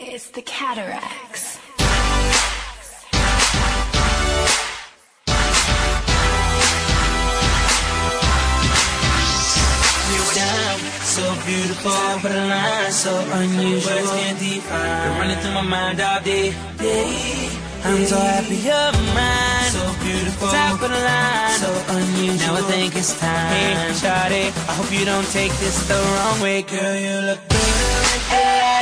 It's the cataracts. So beautiful, but a line so unusual. Words can't define. Been running through my mind all day. I'm so happy you're mine. So beautiful, top of the line. So unusual. Now I think it's time. Hey, shawty, I hope you don't take this the wrong way. Girl, you look better like that.